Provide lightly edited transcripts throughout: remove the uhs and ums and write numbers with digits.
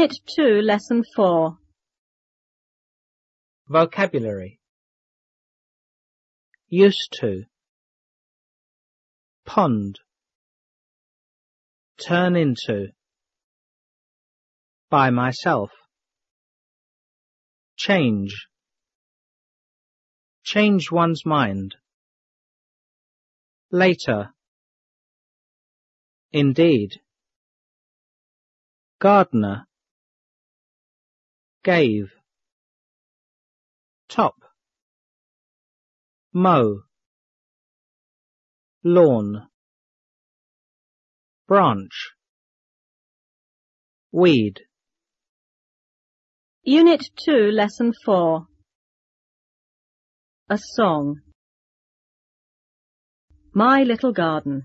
Unit 2, Lesson 4. Vocabulary. Used to. Pond. Turn into. By myself. Change. Change one's mind. Later. Indeed. Gardener. Gave. Top. Mow. Lawn. Branch. Weed. Unit 2, Lesson 4. A song. My Little Garden.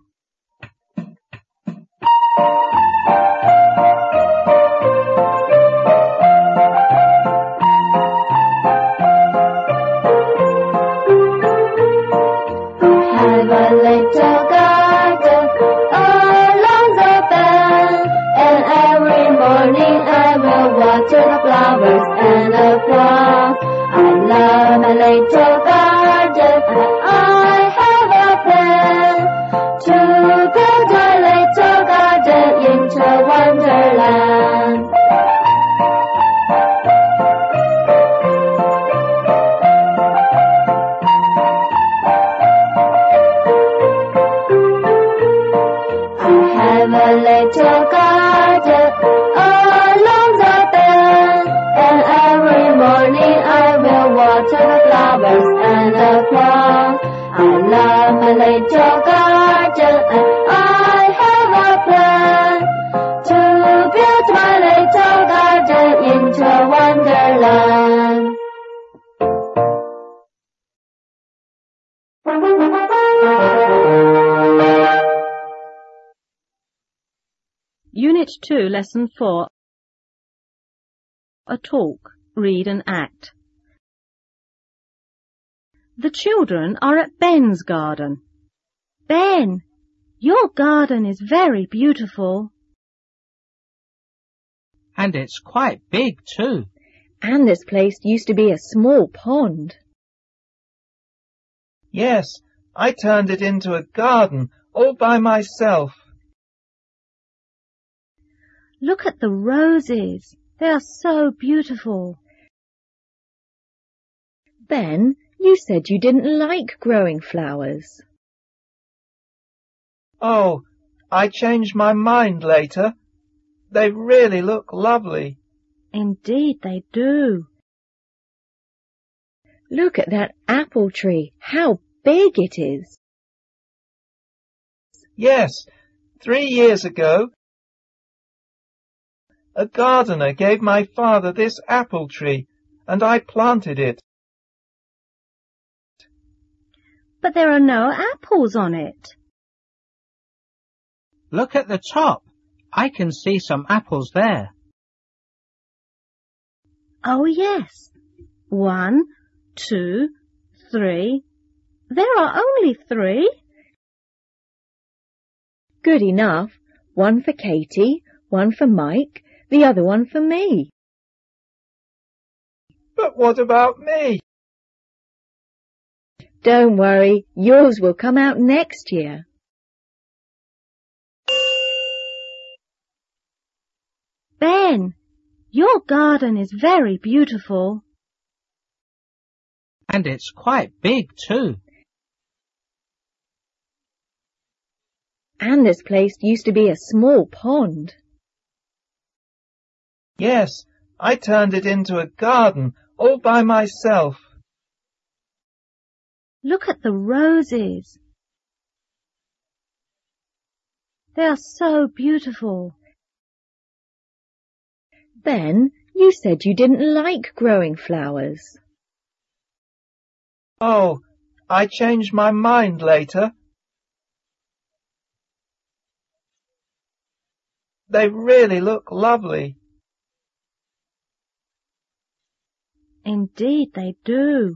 Have a little garden along the bank, and every morning I will water the flowers and the plants. I love my little garden, and I have a plan to build my little garden into a wonderland. A little garden along the bank, and every morning I will water the flowers and the plants. I love my little garden, and I have a plan to build my little garden into a wonderland. Unit 2, Lesson 4. A talk, read and act. The children are at Ben's garden. Ben, your garden is very beautiful. And it's quite big too. And this place used to be a small pond. Yes, I turned it into a garden all by myself. Look at the roses. They are so beautiful. Ben, you said you didn't like growing flowers. Oh, I changed my mind later. They really look lovely. Indeed they do. Look at that apple tree. How big it is. Yes, 3 years ago, a gardener gave my father this apple tree, and I planted it. But there are no apples on it. Look at the top. I can see some apples there. Oh yes. 1, 2, 3. There are only 3. Good enough. One for Katie, one for Mike, the other one for me. But what about me? Don't worry, yours will come out next year. Ben, your garden is very beautiful. And it's quite big too. And this place used to be a small pond. Yes, I turned it into a garden all by myself. Look at the roses. They are so beautiful. Ben, you said you didn't like growing flowers. Oh, I changed my mind later. They really look lovely. Indeed they do.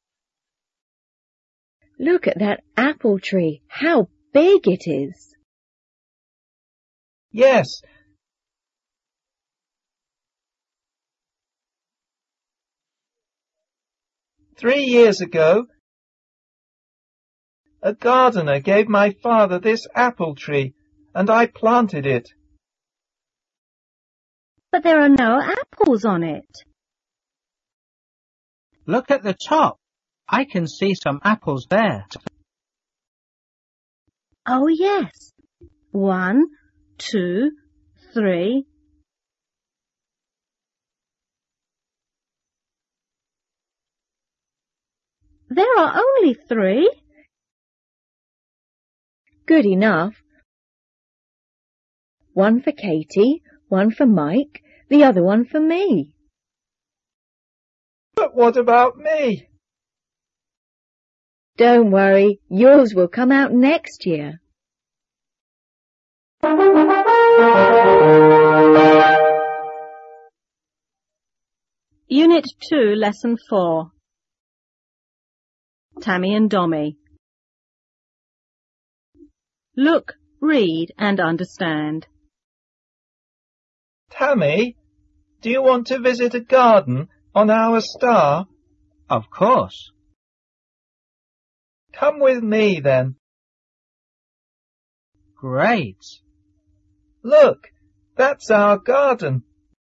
Look at that apple tree. How big it is. Yes, 3 years ago, a gardener gave my father this apple tree, and I planted it. But there are no apples on it. Look at the top. I can see some apples there. Oh, yes. 1, 2, 3. There are only 3. Good enough. 1 for Katie, 1 for Mike, the other one for me. But what about me? Don't worry, yours will come out next year. Unit 2, Lesson 4. Tammy and Dommy. Look, read and understand. Tammy, do you want to visit a garden on our star? Of course. Come with me, then. Great. Look, that's our garden.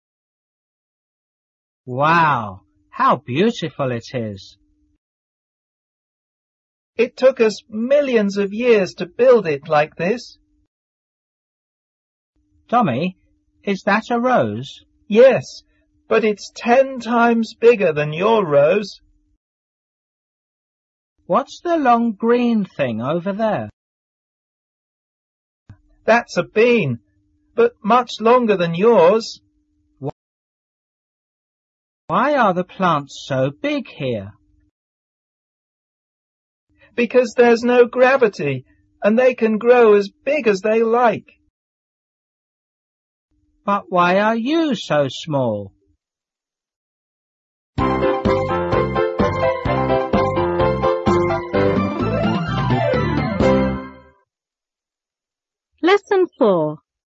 Wow, how beautiful it is. It took us millions of years to build it like this. Dommy, is that a rose? Yes, but it's 10 times bigger than your rose. What's the long green thing over there? That's a bean, but much longer than yours. Why are the plants so big here? Because there's no gravity, and they can grow as big as they like. But why are you so small? Lesson 4.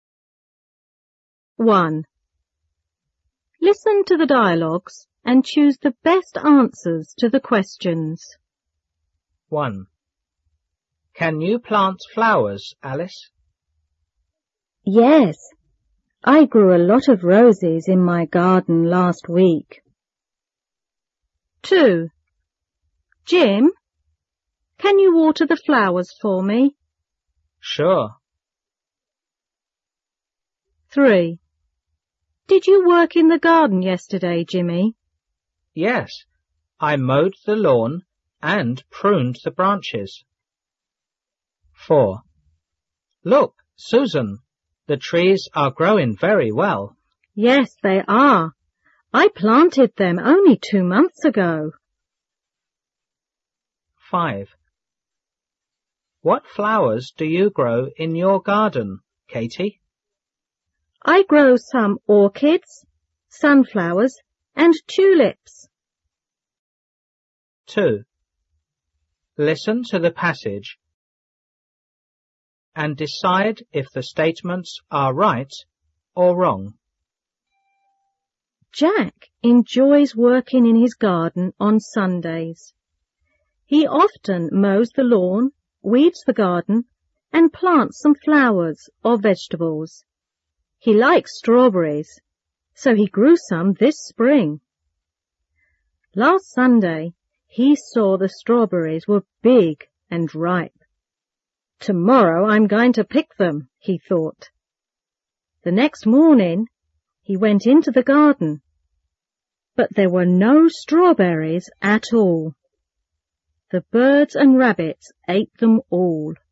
1. Listen to the dialogues and choose the best answers to the questions. 1. Can you plant flowers, Alice? Yes, I grew a lot of roses in my garden last week. 2. Jim, can you water the flowers for me? Sure. 3. Did you work in the garden yesterday, Jimmy? Yes, I mowed the lawn and pruned the branches. 4. Look, Susan, the trees are growing very well. Yes, they are. I planted them only 2 months ago. 5. What flowers do you grow in your garden, Katie? I grow some orchids, sunflowers, and tulips. 2. Listen to the passage and decide if the statements are right or wrong. Jack enjoys working in his garden on Sundays. He often mows the lawn, weeds the garden, and plants some flowers or vegetables. He likes strawberries, so he grew some this spring. Last Sunday, he saw the strawberries were big and ripe. Tomorrow I'm going to pick them, he thought. The next morning, he went into the garden, but there were no strawberries at all. The birds and rabbits ate them all.